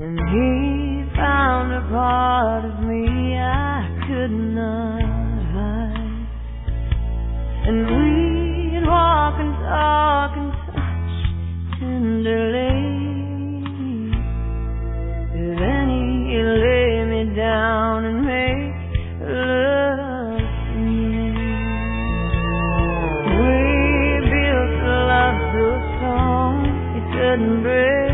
And he found a part of me I could not hide. And we'd walk and talk and touch tenderly. Then he'd lay me down and make love to me. We built a love so strong it couldn't break.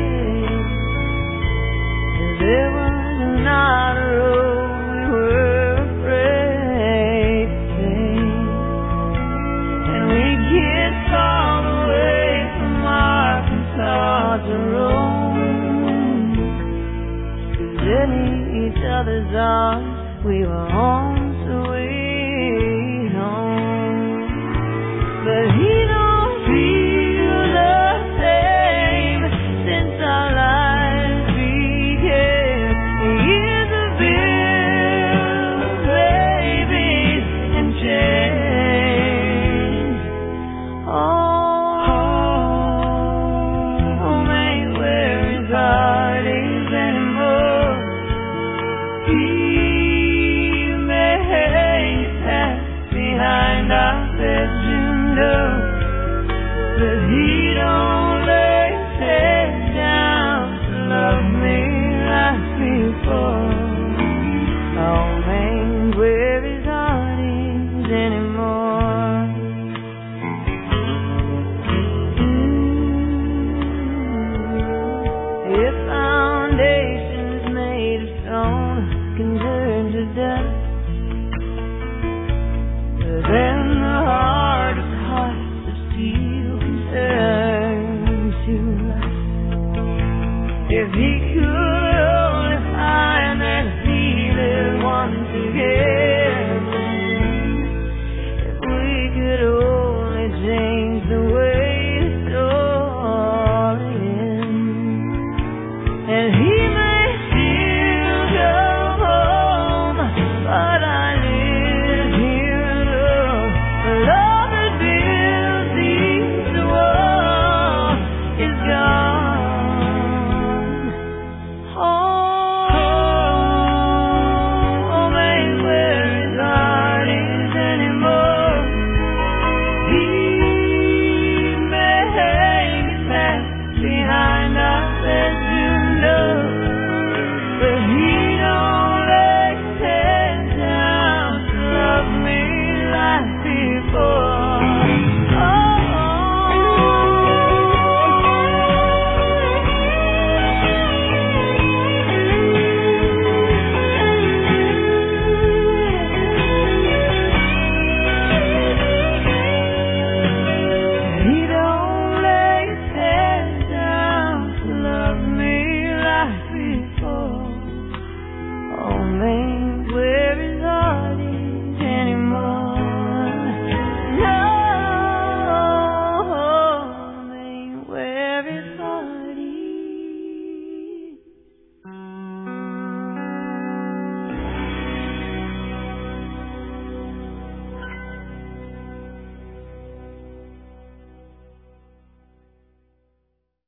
There was not a road we were afraid to take. And we kissed all the way from Arkansas to Rome. 'Cause in each other's arms we were home sweet home. But he don't feel the same since our lives began. Years of bills, babies, and change. Home ain't where his heart is anymore. He may pass behind our bedroom door, but he don't lay his head down to love me like before. Home ain't where his heart is anymore. If foundations made of stone can turn to dust, then the heart of hearts of steel can turn to rust. If he could only find that feeling once again, if we could only change the way the story ends, and he